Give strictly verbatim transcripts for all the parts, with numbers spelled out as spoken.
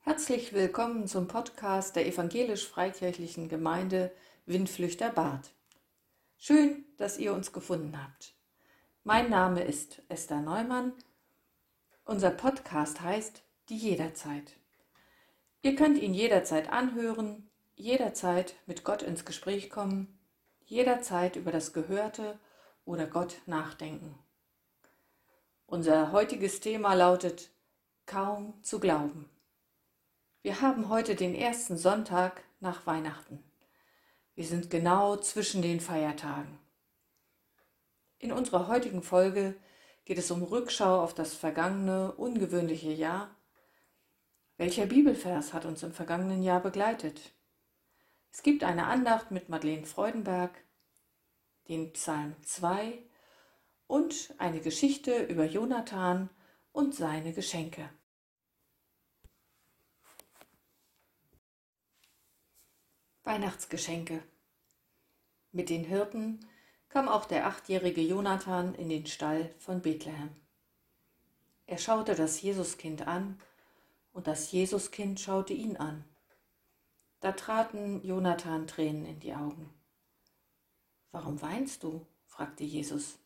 Herzlich willkommen zum Podcast der evangelisch-freikirchlichen Gemeinde Windflüchter Barth. Schön, dass ihr uns gefunden habt. Mein Name ist Esther Neumann. Unser Podcast heißt Die Jederzeit. Ihr könnt ihn jederzeit anhören, jederzeit mit Gott ins Gespräch kommen, jederzeit über das Gehörte oder Gott nachdenken. Unser heutiges Thema lautet Kaum zu glauben. Wir haben heute den ersten Sonntag nach Weihnachten. Wir sind genau zwischen den Feiertagen. In unserer heutigen Folge geht es um Rückschau auf das vergangene, ungewöhnliche Jahr. Welcher Bibelvers hat uns im vergangenen Jahr begleitet? Es gibt eine Andacht mit Madeleine Freudenberg, den Psalm zwei und eine Geschichte über Jonathan und seine Geschenke. Weihnachtsgeschenke. Mit den Hirten kam auch der achtjährige Jonathan in den Stall von Bethlehem. Er schaute das Jesuskind an und das Jesuskind schaute ihn an. Da traten Jonathan Tränen in die Augen. »Warum weinst du?« fragte Jesus.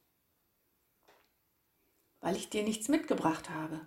»Weil ich dir nichts mitgebracht habe.«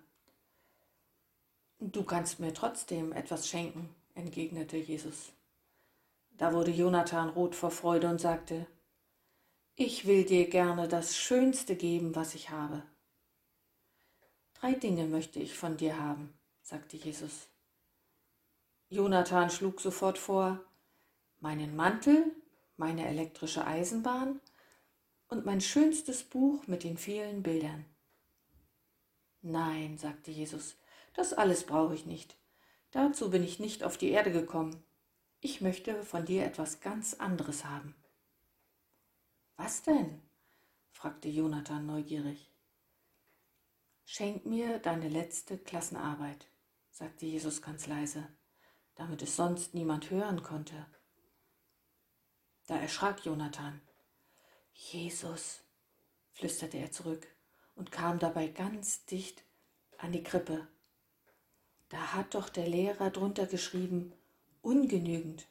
»Du kannst mir trotzdem etwas schenken«, entgegnete Jesus. Da wurde Jonathan rot vor Freude und sagte, »Ich will dir gerne das Schönste geben, was ich habe.« »Drei Dinge möchte ich von dir haben«, sagte Jesus. Jonathan schlug sofort vor, »meinen Mantel, meine elektrische Eisenbahn und mein schönstes Buch mit den vielen Bildern.« »Nein«, sagte Jesus, »das alles brauche ich nicht. Dazu bin ich nicht auf die Erde gekommen. Ich möchte von dir etwas ganz anderes haben.« »Was denn?« fragte Jonathan neugierig. »Schenk mir deine letzte Klassenarbeit«, sagte Jesus ganz leise, damit es sonst niemand hören konnte. Da erschrak Jonathan. »Jesus«, flüsterte er zurück und kam dabei ganz dicht an die Krippe. »Da hat doch der Lehrer drunter geschrieben, ungenügend.«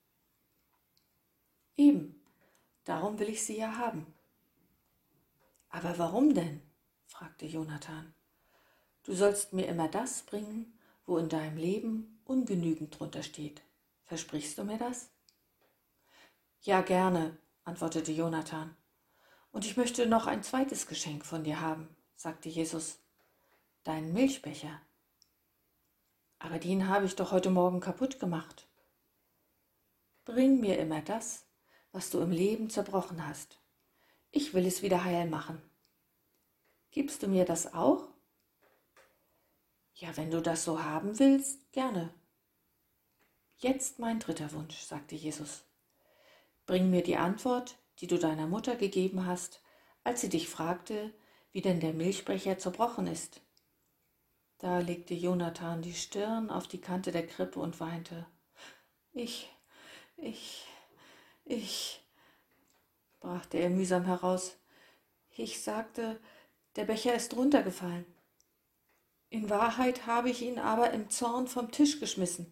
»Eben, darum will ich sie ja haben.« »Aber warum denn?« fragte Jonathan. »Du sollst mir immer das bringen, wo in deinem Leben ungenügend drunter steht. Versprichst du mir das?« »Ja, gerne«, antwortete Jonathan. »Und ich möchte noch ein zweites Geschenk von dir haben«, sagte Jesus. »Deinen Milchbecher.« »Aber den habe ich doch heute Morgen kaputt gemacht.« »Bring mir immer das, was du im Leben zerbrochen hast. Ich will es wieder heil machen. Gibst du mir das auch?« »Ja, wenn du das so haben willst, gerne.« »Jetzt mein dritter Wunsch«, sagte Jesus. »Bring mir die Antwort, die du deiner Mutter gegeben hast, als sie dich fragte, wie denn der Milchbecher zerbrochen ist.« Da legte Jonathan die Stirn auf die Kante der Krippe und weinte. »Ich, ich, ich«, brachte er mühsam heraus. »Ich sagte, der Becher ist runtergefallen. In Wahrheit habe ich ihn aber im Zorn vom Tisch geschmissen.«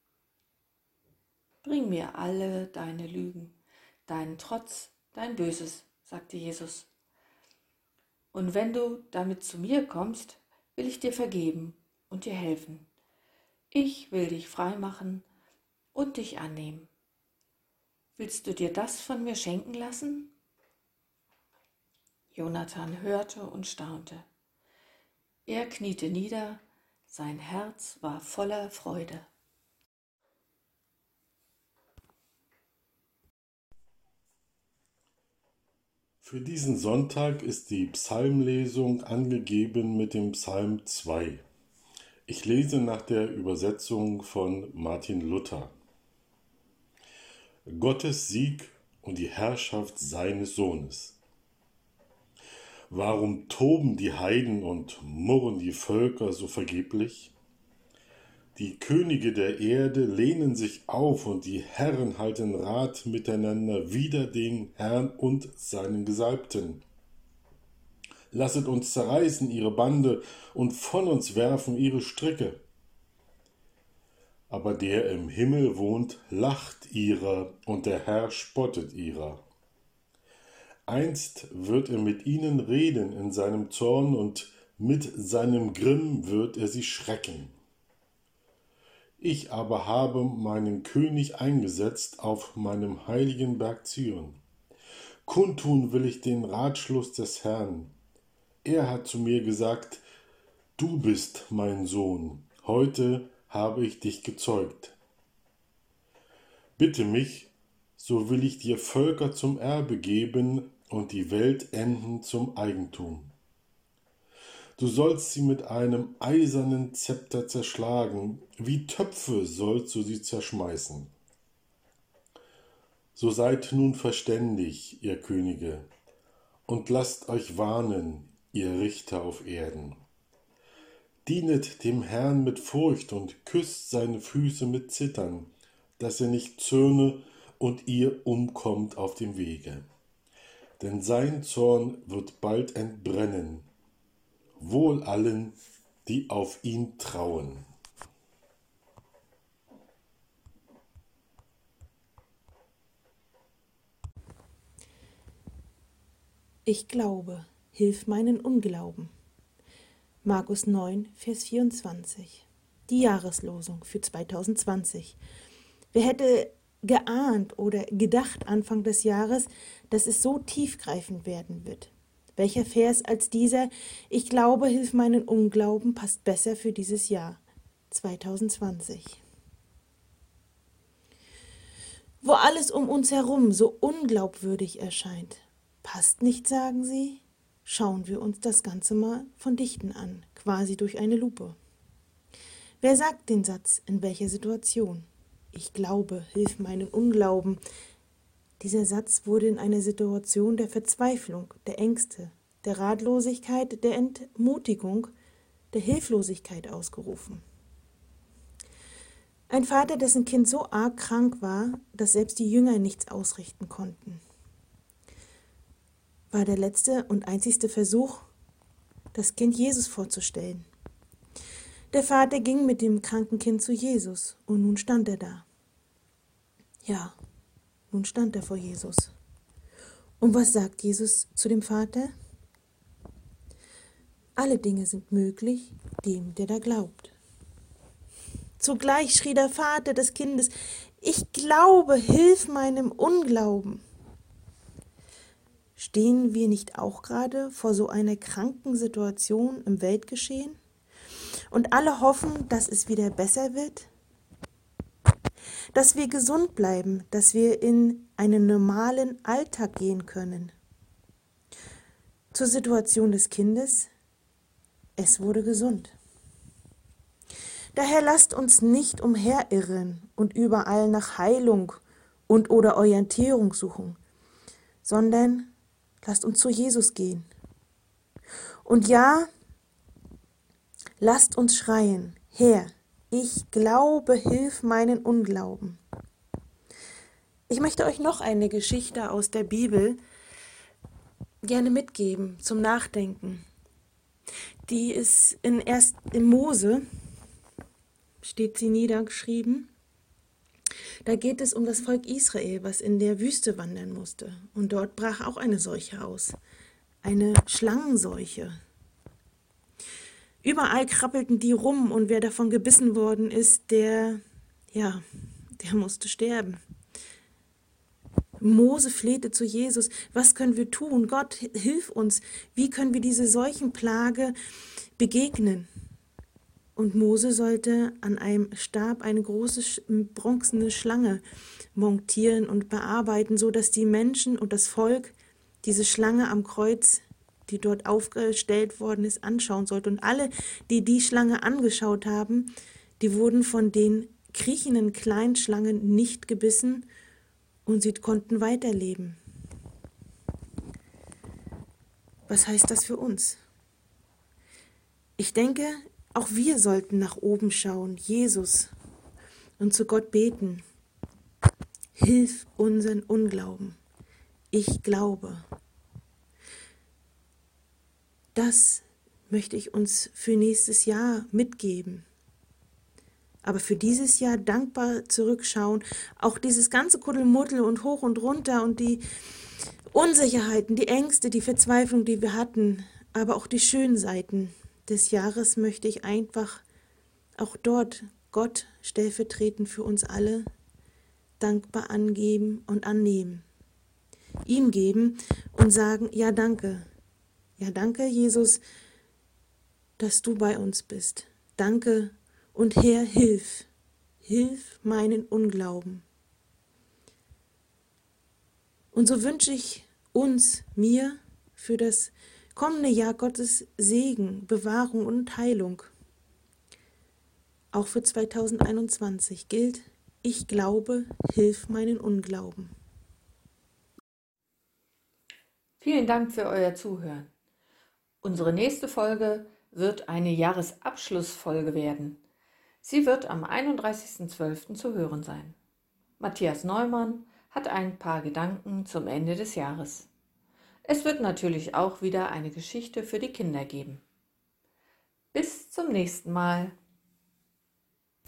»Bring mir alle deine Lügen, deinen Trotz, dein Böses«, sagte Jesus. »Und wenn du damit zu mir kommst, will ich dir vergeben und dir helfen. Ich will dich frei machen und dich annehmen. Willst du dir das von mir schenken lassen?« Jonathan hörte und staunte. Er kniete nieder, sein Herz war voller Freude. Für diesen Sonntag ist die Psalmlesung angegeben mit dem Psalm zwei. Ich lese nach der Übersetzung von Martin Luther. Gottes Sieg und die Herrschaft seines Sohnes. Warum toben die Heiden und murren die Völker so vergeblich? Die Könige der Erde lehnen sich auf und die Herren halten Rat miteinander wider den Herrn und seinen Gesalbten. Lasset uns zerreißen ihre Bande und von uns werfen ihre Stricke. aber der im Himmel wohnt, lacht ihrer, und der Herr spottet ihrer. Einst wird er mit ihnen reden in seinem Zorn, und mit seinem Grimm wird er sie schrecken. Ich aber habe meinen König eingesetzt auf meinem heiligen Berg Zion. Kundtun will ich den Ratschluss des Herrn. Er hat zu mir gesagt, du bist mein Sohn, heute habe ich dich gezeugt. Bitte mich, so will ich dir Völker zum Erbe geben und die Weltenden zum Eigentum. Du sollst sie mit einem eisernen Zepter zerschlagen, wie Töpfe sollst du sie zerschmeißen. So seid nun verständig, ihr Könige, und lasst euch warnen, ihr Richter auf Erden. Dienet dem Herrn mit Furcht und küsst seine Füße mit Zittern, dass er nicht zürne und ihr umkommt auf dem Wege. Denn sein Zorn wird bald entbrennen, wohl allen, die auf ihn trauen. Ich glaube, hilf meinen Unglauben. Markus neun, Vers vierundzwanzig. Die Jahreslosung für zweitausendzwanzig. Wer hätte geahnt oder gedacht Anfang des Jahres, dass es so tiefgreifend werden wird? Welcher Vers als dieser, ich glaube, hilf meinen Unglauben, passt besser für dieses Jahr, zweitausendzwanzig. Wo alles um uns herum so unglaubwürdig erscheint, passt nicht, sagen Sie? Schauen wir uns das Ganze mal von Dichten an, quasi durch eine Lupe. Wer sagt den Satz, in welcher Situation? Ich glaube, hilf meinen Unglauben. Dieser Satz wurde in einer Situation der Verzweiflung, der Ängste, der Ratlosigkeit, der Entmutigung, der Hilflosigkeit ausgerufen. Ein Vater, dessen Kind so arg krank war, dass selbst die Jünger nichts ausrichten konnten, war der letzte und einzigste Versuch, das Kind Jesus vorzustellen. Der Vater ging mit dem kranken Kind zu Jesus und nun stand er da. Ja, nun stand er vor Jesus. Und was sagt Jesus zu dem Vater? Alle Dinge sind möglich, dem, der da glaubt. Zugleich schrie der Vater des Kindes, ich glaube, hilf meinem Unglauben. Stehen wir nicht auch gerade vor so einer kranken Situation im Weltgeschehen? Und alle hoffen, dass es wieder besser wird? Dass wir gesund bleiben, dass wir in einen normalen Alltag gehen können. Zur Situation des Kindes, es wurde gesund. Daher lasst uns nicht umherirren und überall nach Heilung und oder Orientierung suchen, sondern lasst uns zu Jesus gehen. Und ja, lasst uns schreien, Herr, ich glaube, hilf meinen Unglauben. Ich möchte euch noch eine Geschichte aus der Bibel gerne mitgeben zum Nachdenken. Die ist in erst in Mose, steht sie niedergeschrieben. Da geht es um das Volk Israel, was in der Wüste wandern musste. Und dort brach auch eine Seuche aus, eine Schlangenseuche. Überall krabbelten die rum und wer davon gebissen worden ist, der, ja, der musste sterben. Mose flehte zu Jesus, was können wir tun? Gott, hilf uns. Wie können wir diese Seuchenplage begegnen? Und Mose sollte an einem Stab eine große bronzene Schlange montieren und bearbeiten, so dass die Menschen und das Volk diese Schlange am Kreuz, die dort aufgestellt worden ist, anschauen sollte. Und alle, die die Schlange angeschaut haben, die wurden von den kriechenden kleinen Schlangen nicht gebissen und sie konnten weiterleben. Was heißt das für uns? Ich denke, auch wir sollten nach oben schauen, Jesus, und zu Gott beten. Hilf unseren Unglauben. Ich glaube. Das möchte ich uns für nächstes Jahr mitgeben. aber für dieses Jahr dankbar zurückschauen, auch dieses ganze Kuddelmuddel und hoch und runter und die Unsicherheiten, die Ängste, die Verzweiflung, die wir hatten, aber auch die schönen Seiten des Jahres möchte ich einfach auch dort Gott stellvertretend für uns alle dankbar angeben und annehmen. Ihm geben und sagen, ja danke, ja danke Jesus, dass du bei uns bist. Danke und Herr, hilf, hilf meinen Unglauben. Und so wünsche ich uns, mir, für das kommende Jahr Gottes Segen, Bewahrung und Heilung. Auch für zweitausendeinundzwanzig gilt, ich glaube, hilf meinen Unglauben. Vielen Dank für euer Zuhören. Unsere nächste Folge wird eine Jahresabschlussfolge werden. Sie wird am einunddreißigsten zwölften zu hören sein. Matthias Neumann hat ein paar Gedanken zum Ende des Jahres. Es wird natürlich auch wieder eine Geschichte für die Kinder geben. Bis zum nächsten Mal.